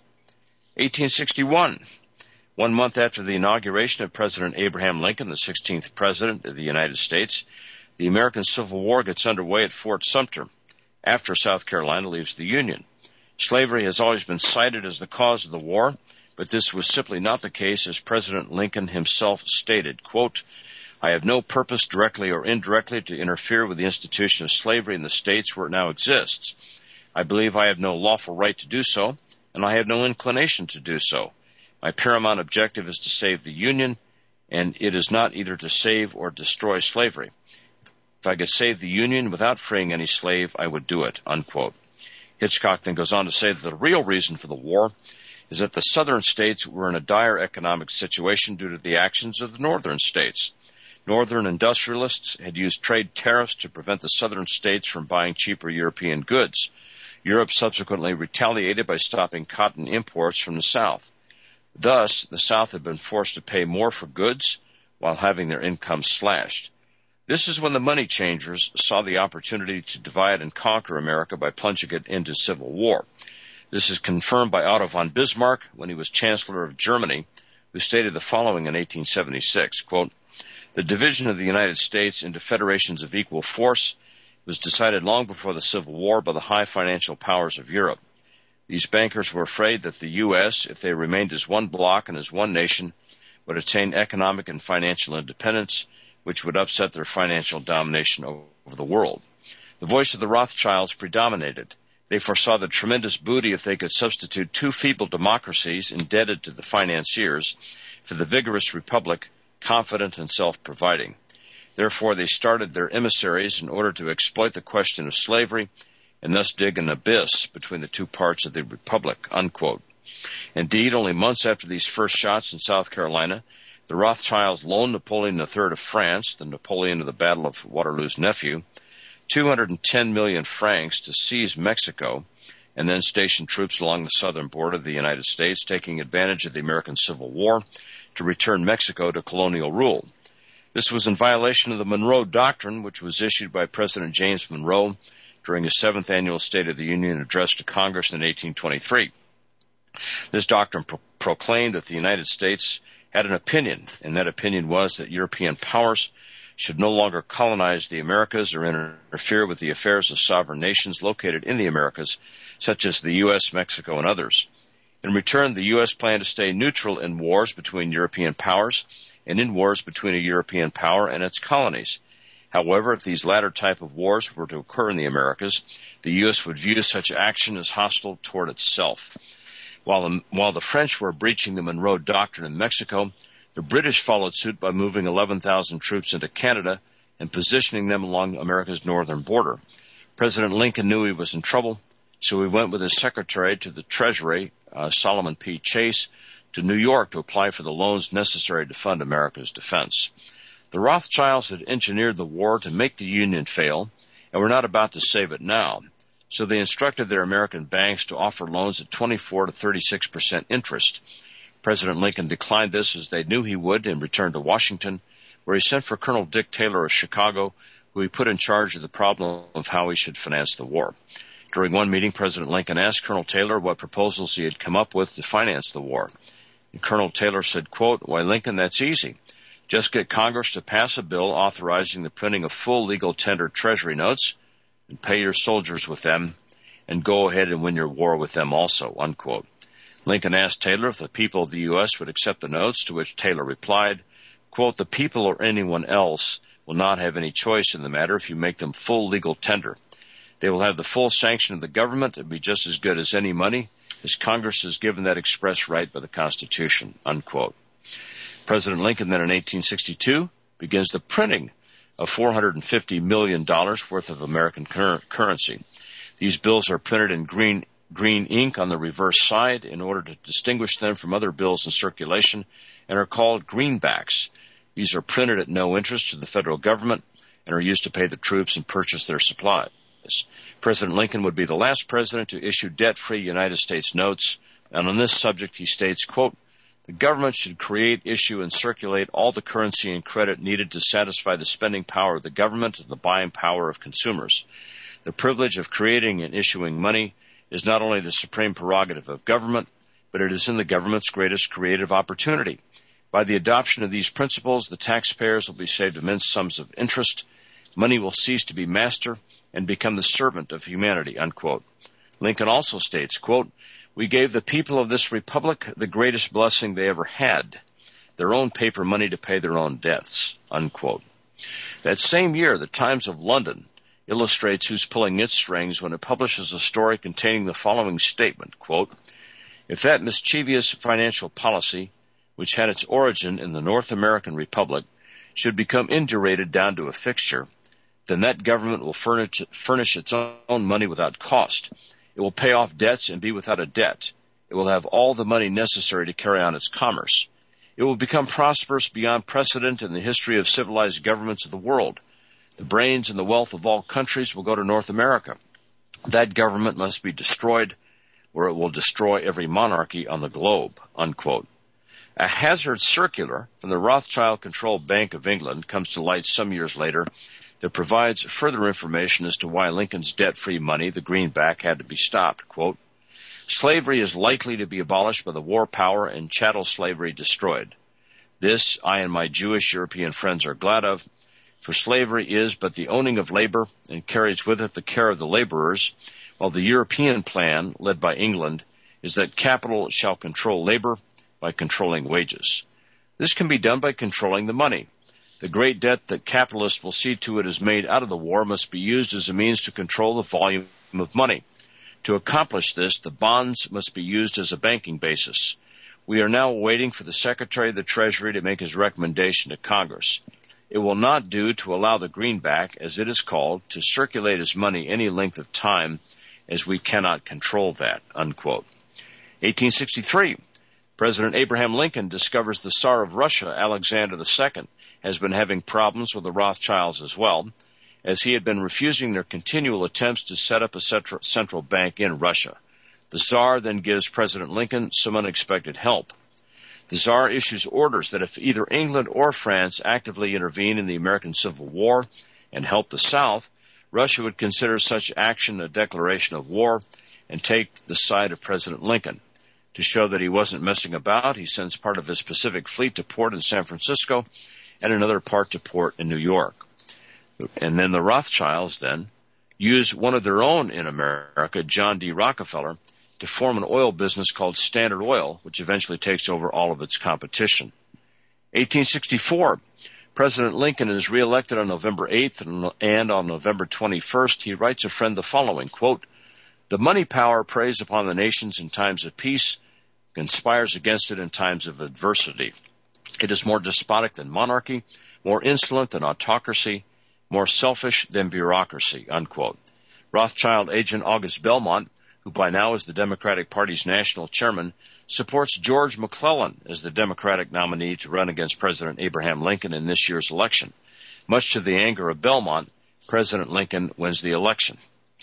1861. 1 month after the inauguration of President Abraham Lincoln, the 16th President of the United States, the American Civil War gets underway at Fort Sumter, after South Carolina leaves the Union. Slavery has always been cited as the cause of the war, but this was simply not the case, as President Lincoln himself stated, quote, "I have no purpose, directly or indirectly, to interfere with the institution of slavery in the states where it now exists. I believe I have no lawful right to do so, and I have no inclination to do so. My paramount objective is to save the Union, and it is not either to save or destroy slavery. If I could save the Union without freeing any slave, I would do it," unquote. Hitchcock then goes on to say that the real reason for the war is that the southern states were in a dire economic situation due to the actions of the northern states. Northern industrialists had used trade tariffs to prevent the southern states from buying cheaper European goods. Europe subsequently retaliated by stopping cotton imports from the South. Thus, the South had been forced to pay more for goods while having their income slashed. This is when the money changers saw the opportunity to divide and conquer America by plunging it into civil war. This is confirmed by Otto von Bismarck when he was Chancellor of Germany, who stated the following in 1876, quote, The division of the United States into federations of equal force was decided long before the Civil War by the high financial powers of Europe. These bankers were afraid that the U.S., if they remained as one bloc and as one nation, would attain economic and financial independence, which would upset their financial domination over the world. The voice of the Rothschilds predominated. They foresaw the tremendous booty if they could substitute two feeble democracies indebted to the financiers for the vigorous republic, confident and self-providing. Therefore, they started their emissaries in order to exploit the question of slavery and thus dig an abyss between the two parts of the republic, unquote. Indeed, only months after these first shots in South Carolina, the Rothschilds loaned Napoleon III of France, the Napoleon of the Battle of Waterloo's nephew, 210 million francs to seize Mexico and then station troops along the southern border of the United States, taking advantage of the American Civil War to return Mexico to colonial rule. This was in violation of the Monroe Doctrine, which was issued by President James Monroe during his 7th annual State of the Union address to Congress in 1823. This doctrine proclaimed that the United States had an opinion, and that opinion was that European powers should no longer colonize the Americas or interfere with the affairs of sovereign nations located in the Americas, such as the U.S., Mexico, and others. In return, the U.S. planned to stay neutral in wars between European powers and in wars between a European power and its colonies. However, if these latter type of wars were to occur in the Americas, the U.S. would view such action as hostile toward itself. While the French were breaching the Monroe Doctrine in Mexico, the British followed suit by moving 11,000 troops into Canada and positioning them along America's northern border. President Lincoln knew he was in trouble, so he went with his secretary to the Treasury, Solomon P. Chase, to New York to apply for the loans necessary to fund America's defense. The Rothschilds had engineered the war to make the Union fail and were not about to save it now, so they instructed their American banks to offer loans at 24 to 36% interest. President Lincoln declined this as they knew he would and returned to Washington, where he sent for Colonel Dick Taylor of Chicago, who he put in charge of the problem of how he should finance the war. During one meeting, President Lincoln asked Colonel Taylor what proposals he had come up with to finance the war. And Colonel Taylor said, quote, "Why, Lincoln, that's easy. Just get Congress to pass a bill authorizing the printing of full legal tender Treasury notes and pay your soldiers with them and go ahead and win your war with them also," unquote. Lincoln asked Taylor if the people of the U.S. would accept the notes, to which Taylor replied, quote, "The people or anyone else will not have any choice in the matter if you make them full legal tender. They will have the full sanction of the government and be just as good as any money, as Congress is given that express right by the Constitution," unquote. President Lincoln then in 1862 begins the printing of $450 million worth of American currency. These bills are printed in green ink on the reverse side in order to distinguish them from other bills in circulation and are called greenbacks. These are printed at no interest to the federal government and are used to pay the troops and purchase their supplies. President Lincoln would be the last president to issue debt-free United States notes, and on this subject he states, quote, "The government should create, issue, and circulate all the currency and credit needed to satisfy the spending power of the government and the buying power of consumers. The privilege of creating and issuing money is not only the supreme prerogative of government, but it is in the government's greatest creative opportunity. By the adoption of these principles, the taxpayers will be saved immense sums of interest. Money will cease to be master and become the servant of humanity," unquote. Lincoln also states, quote, "We gave the people of this republic the greatest blessing they ever had, their own paper money to pay their own debts," unquote. That same year, the Times of London illustrates who's pulling its strings when it publishes a story containing the following statement, quote, "If that mischievous financial policy, which had its origin in the North American Republic, should become indurated down to a fixture, then that government will furnish its own money without cost. It will pay off debts and be without a debt. It will have all the money necessary to carry on its commerce. It will become prosperous beyond precedent in the history of civilized governments of the world. The brains and the wealth of all countries will go to North America. That government must be destroyed, or it will destroy every monarchy on the globe," unquote. A hazard circular from the Rothschild-controlled Bank of England comes to light some years later that provides further information as to why Lincoln's debt-free money, the greenback, had to be stopped. Quote, "Slavery is likely to be abolished by the war power and chattel slavery destroyed. This I and my Jewish European friends are glad of, for slavery is but the owning of labor and carries with it the care of the laborers, while the European plan, led by England, is that capital shall control labor by controlling wages. This can be done by controlling the money. The great debt that capitalists will see to it is made out of the war must be used as a means to control the volume of money. To accomplish this, the bonds must be used as a banking basis. We are now waiting for the Secretary of the Treasury to make his recommendation to Congress. It will not do to allow the greenback, as it is called, to circulate as money any length of time, as we cannot control that, unquote. 1863, President Abraham Lincoln discovers the Tsar of Russia, Alexander II, has been having problems with the Rothschilds as well, as he had been refusing their continual attempts to set up a central bank in Russia. The Tsar then gives President Lincoln some unexpected help. The Tsar issues orders that if either England or France actively intervene in the American Civil War and help the South, Russia would consider such action a declaration of war and take the side of President Lincoln. To show that he wasn't messing about, he sends part of his Pacific Fleet to port in San Francisco and another part to port in New York. And then the Rothschilds then use one of their own in America, John D. Rockefeller, to form an oil business called Standard Oil, which eventually takes over all of its competition. 1864, President Lincoln is reelected on November 8th, and on November 21st, he writes a friend the following, quote, "The money power preys upon the nations in times of peace, conspires against it in times of adversity. It is more despotic than monarchy, more insolent than autocracy, more selfish than bureaucracy," unquote. Rothschild agent August Belmont, who by now is the Democratic Party's national chairman, supports George McClellan as the Democratic nominee to run against President Abraham Lincoln in this year's election. Much to the anger of Belmont, President Lincoln wins the election.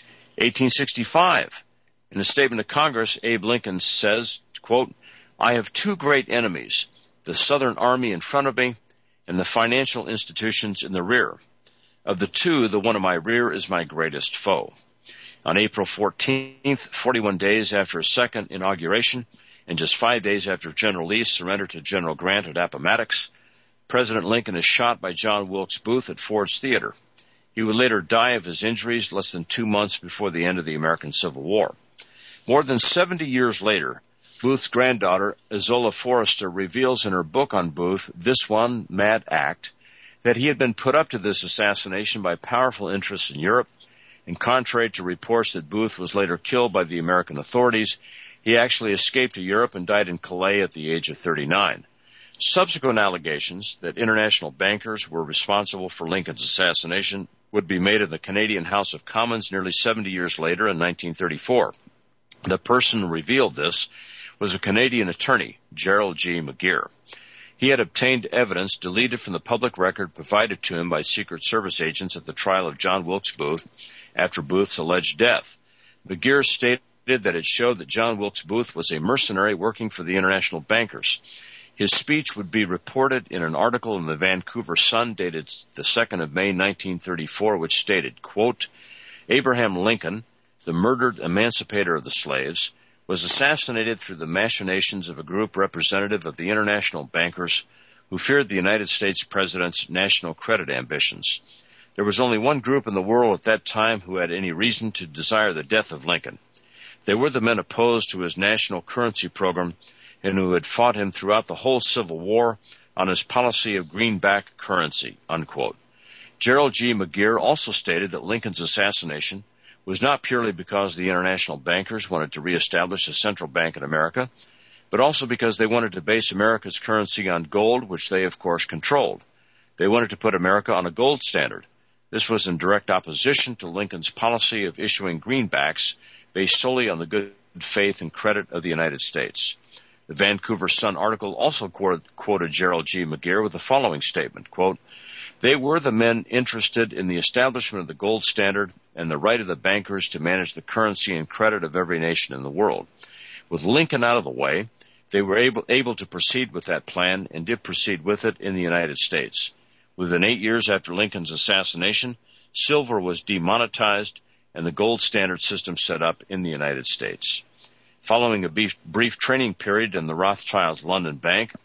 1865, in a statement to Congress, Abe Lincoln says, quote, "I have two great enemies, the Southern Army in front of me and the financial institutions in the rear. Of the two, the one in my rear is my greatest foe." On April 14th, 41 days after his second inauguration, and just 5 days after General Lee surrendered to General Grant at Appomattox, President Lincoln is shot by John Wilkes Booth at Ford's Theater. He would later die of his injuries less than 2 months before the end of the American Civil War. More than 70 years later, Booth's granddaughter, Izola Forrester, reveals in her book on Booth, This One Mad Act, that he had been put up to this assassination by powerful interests in Europe, and contrary to reports that Booth was later killed by the American authorities, he actually escaped to Europe and died in Calais at the age of 39. Subsequent allegations that international bankers were responsible for Lincoln's assassination would be made in the Canadian House of Commons nearly 70 years later in 1934. The person who revealed this was a Canadian attorney, Gerald G. McGeer. He had obtained evidence deleted from the public record provided to him by Secret Service agents at the trial of John Wilkes Booth after Booth's alleged death. McGeer stated that it showed that John Wilkes Booth was a mercenary working for the international bankers. His speech would be reported in an article in the Vancouver Sun dated the 2nd of May, 1934, which stated, quote, "Abraham Lincoln, the murdered emancipator of the slaves, was assassinated through the machinations of a group representative of the international bankers who feared the United States President's national credit ambitions. There was only one group in the world at that time who had any reason to desire the death of Lincoln. They were the men opposed to his national currency program and who had fought him throughout the whole Civil War on his policy of greenback currency," unquote. Gerald G. McGeer also stated that Lincoln's assassination was not purely because the international bankers wanted to reestablish a central bank in America, but also because they wanted to base America's currency on gold, which they, of course, controlled. They wanted to put America on a gold standard. This was in direct opposition to Lincoln's policy of issuing greenbacks based solely on the good faith and credit of the United States. The Vancouver Sun article also quoted Gerald G. McGeer with the following statement, quote, "They were the men interested in the establishment of the gold standard and the right of the bankers to manage the currency and credit of every nation in the world. With Lincoln out of the way, they were able to proceed with that plan and did proceed with it in the United States. Within 8 years after Lincoln's assassination, silver was demonetized and the gold standard system set up in the United States." Following a brief training period in the Rothschild London Bank,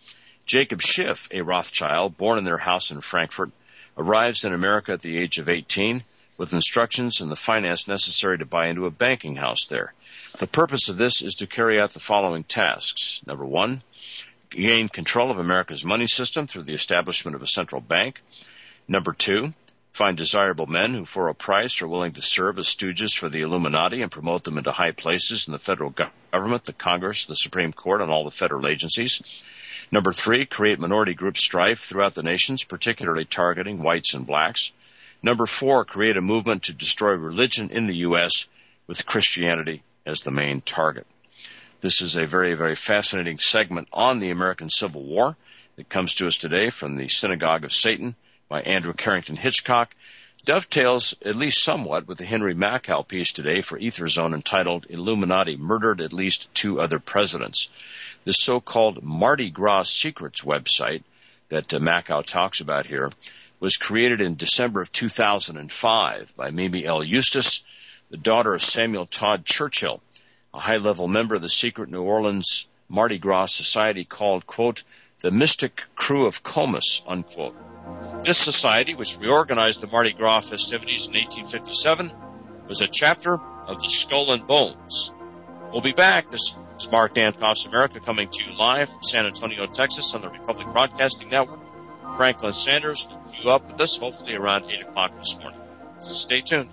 Jacob Schiff, a Rothschild born in their house in Frankfurt, arrives in America at the age of 18 with instructions and the finance necessary to buy into a banking house there. The purpose of this is to carry out the following tasks. Number 1, gain control of America's money system through the establishment of a central bank. Number 2, find desirable men who for a price are willing to serve as stooges for the Illuminati and promote them into high places in the federal government, the Congress, the Supreme Court, and all the federal agencies. Number 3, create minority group strife throughout the nations, particularly targeting whites and blacks. Number 4, create a movement to destroy religion in the U.S. with Christianity as the main target. This is a very, very fascinating segment on the American Civil War that comes to us today from the Synagogue of Satan by Andrew Carrington Hitchcock. Dovetails at least somewhat with the Henry Makow piece today for Etherzone entitled Illuminati Murdered at Least 2 Other Presidents. This so-called Mardi Gras Secrets website that Makow talks about here was created in December of 2005 by Mimi L. Eustace, the daughter of Samuel Todd Churchill, a high-level member of the secret New Orleans Mardi Gras society called, quote, the Mystic Crew of Comus, unquote. This society, which reorganized the Mardi Gras festivities in 1857, was a chapter of the Skull and Bones. We'll be back. This is Mark Dankoff's America coming to you live from San Antonio, Texas on the Republic Broadcasting Network. Franklin Sanders will be up with us hopefully around 8 o'clock this morning. Stay tuned.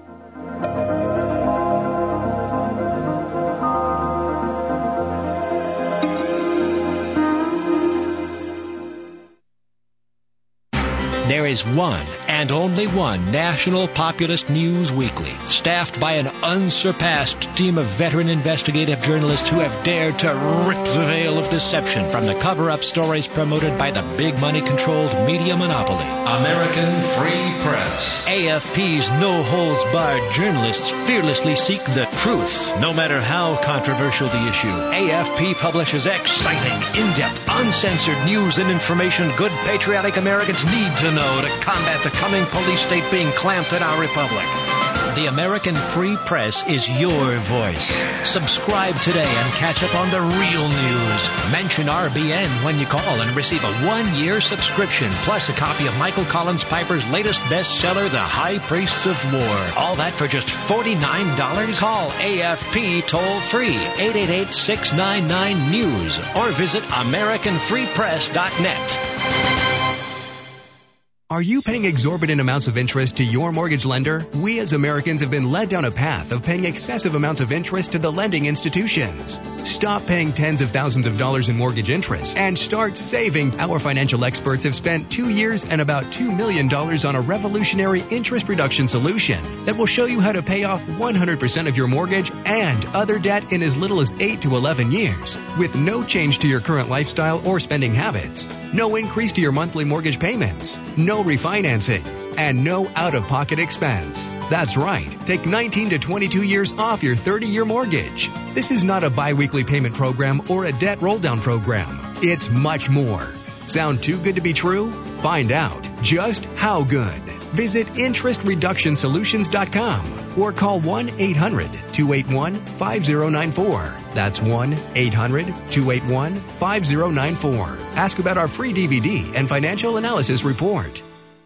There is one and only one national populist news weekly, staffed by an unsurpassed team of veteran investigative journalists who have dared to rip the veil of deception from the cover-up stories promoted by the big money-controlled media monopoly. American Free Press. AFP's no-holds-barred journalists fearlessly seek the truth, no matter how controversial the issue. AFP publishes exciting, in-depth, uncensored news and information good patriotic Americans need to know to combat the coming police state being clamped in our republic. The American Free Press is your voice. Subscribe today and catch up on the real news. Mention RBN when you call and receive a 1-year subscription, plus a copy of Michael Collins Piper's latest bestseller, The High Priests of War. All that for just $49? Call AFP toll-free, 888-699-NEWS, or visit AmericanFreePress.net. Are you paying exorbitant amounts of interest to your mortgage lender? We as Americans have been led down a path of paying excessive amounts of interest to the lending institutions. Stop paying tens of thousands of dollars in mortgage interest and start saving. Our financial experts have spent 2 years and about $2 million on a revolutionary interest reduction solution that will show you how to pay off 100% of your mortgage and other debt in as little as 8 to 11 years with no change to your current lifestyle or spending habits. No increase to your monthly mortgage payments. No refinancing. And no out-of-pocket expense. That's right. Take 19 to 22 years off your 30-year mortgage. This is not a bi-weekly payment program or a debt roll-down program. It's much more. Sound too good to be true? Find out just how good. Visit interestreductionsolutions.com or call 1-800-281-5094. That's 1-800-281-5094. Ask about our free DVD and financial analysis report.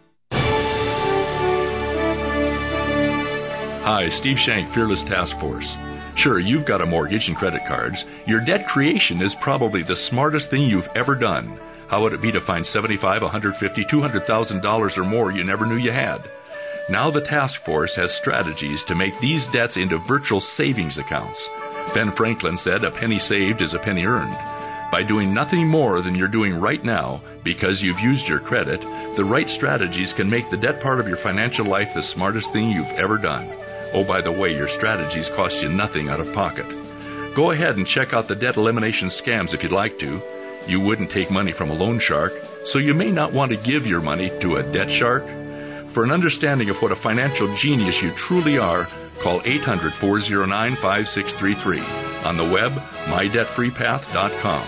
Hi, Steve Shank, Fearless Task Force. Sure, you've got a mortgage and credit cards. Your debt creation is probably the smartest thing you've ever done. How would it be to find $75,000, $150,000, $200,000 or more you never knew you had? Now the task force has strategies to make these debts into virtual savings accounts. Ben Franklin said, a penny saved is a penny earned. By doing nothing more than you're doing right now, because you've used your credit, the right strategies can make the debt part of your financial life the smartest thing you've ever done. Oh, by the way, your strategies cost you nothing out of pocket. Go ahead and check out the debt elimination scams if you'd like to. You wouldn't take money from a loan shark, so you may not want to give your money to a debt shark. For an understanding of what a financial genius you truly are, call 800-409-5633. On the web, mydebtfreepath.com.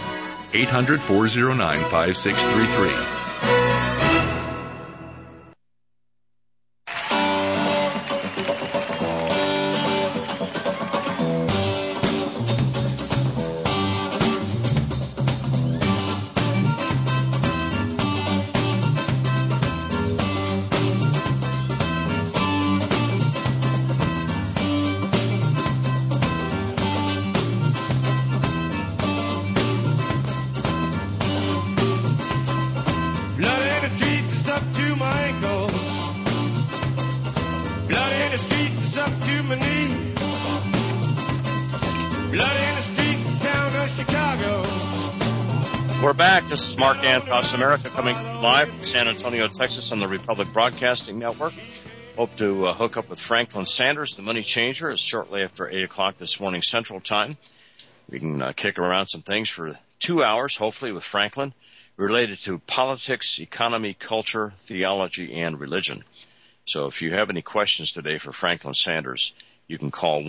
800-409-5633. We're back. This is Mark and Across America coming live from San Antonio, Texas on the Republic Broadcasting Network. Hope to hook up with Franklin Sanders, the money changer, is shortly after 8 o'clock this morning Central Time. We can kick around some things for 2 hours, hopefully, with Franklin, related to politics, economy, culture, theology, and religion. So if you have any questions today for Franklin Sanders, you can call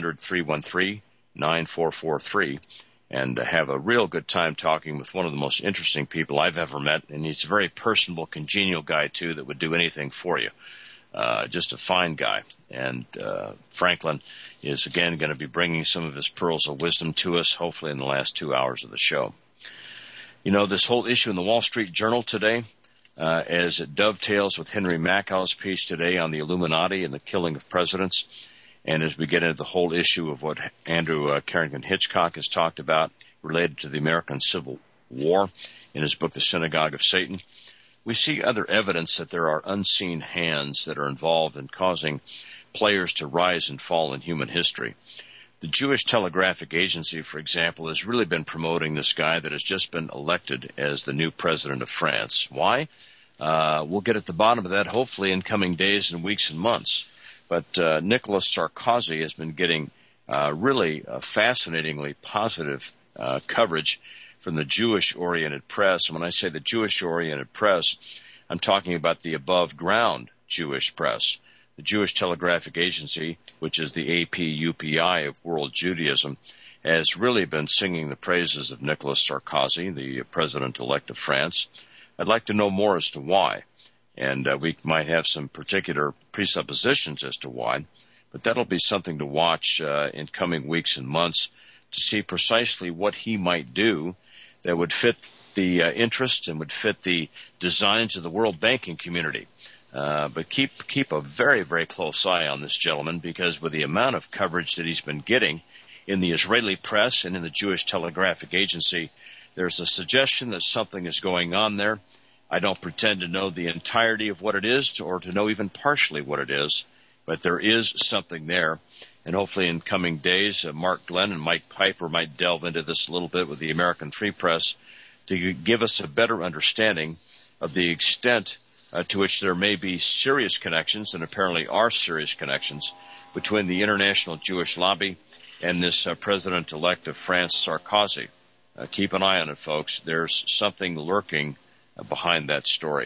1-800-313-9443 and have a real good time talking with one of the most interesting people I've ever met. And he's a very personable, congenial guy, too, that would do anything for you. Just a fine guy. And Franklin is, again, going to be bringing some of his pearls of wisdom to us, hopefully in the last 2 hours of the show. You know, this whole issue in the Wall Street Journal today, as it dovetails with Henry Mackow's piece today on the Illuminati and the killing of presidents, and as we get into the whole issue of what Andrew Carrington Hitchcock has talked about related to the American Civil War in his book, The Synagogue of Satan, we see other evidence that there are unseen hands that are involved in causing players to rise and fall in human history. The Jewish Telegraphic Agency, for example, has really been promoting this guy that has just been elected as the new president of France. Why? We'll get at the bottom of that hopefully in coming days and weeks and months. But Nicolas Sarkozy has been getting really fascinatingly positive coverage from the Jewish-oriented press. And when I say the Jewish-oriented press, I'm talking about the above-ground Jewish press. The Jewish Telegraphic Agency, which is the APUPI of world Judaism, has really been singing the praises of Nicolas Sarkozy, the president-elect of France. I'd like to know more as to why. And we might have some particular presuppositions as to why, but that'll be something to watch in coming weeks and months to see precisely what he might do that would fit the interest and would fit the designs of the world banking community. But keep a very, very close eye on this gentleman, because with the amount of coverage that he's been getting in the Israeli press and in the Jewish Telegraphic Agency, there's a suggestion that something is going on there. I don't pretend to know the entirety of what it is or to know even partially what it is, but there is something there. And hopefully in coming days, Mark Glenn and Mike Piper might delve into this a little bit with the American Free Press to give us a better understanding of the extent to which there may be serious connections, and apparently are serious connections, between the international Jewish lobby and this president-elect of France, Sarkozy. Keep an eye on it, folks. There's something lurking behind that story.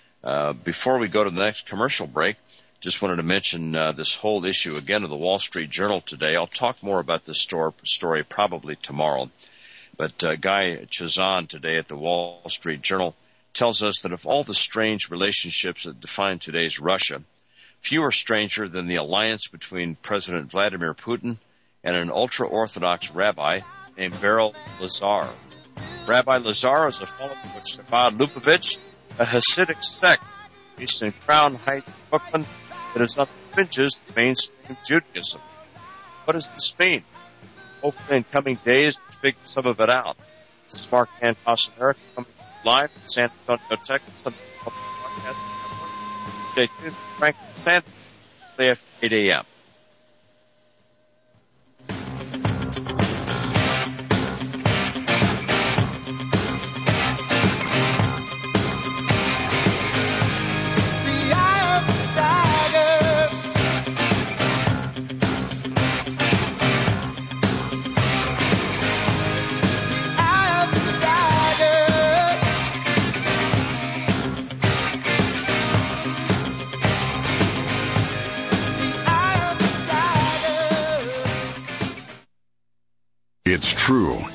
Before we go to the next commercial break, just wanted to mention this whole issue again of the Wall Street Journal today. I'll talk more about this story probably tomorrow. But Guy Chazan today at the Wall Street Journal tells us that of all the strange relationships that define today's Russia, few are stranger than the alliance between President Vladimir Putin and an ultra-Orthodox rabbi named Beryl Lazar. Rabbi Lazar is a follower of Chabad Lubavitch, a Hasidic sect based in Crown Heights, Brooklyn, that is on the fringes of mainstream Judaism. What does this mean? Hopefully in coming days, we'll figure some of it out. This is Mark Across America coming live from San Antonio, Texas on the Public Broadcasting Network. Stay tuned for Franklin Sanders, today after 8 a.m. It's true.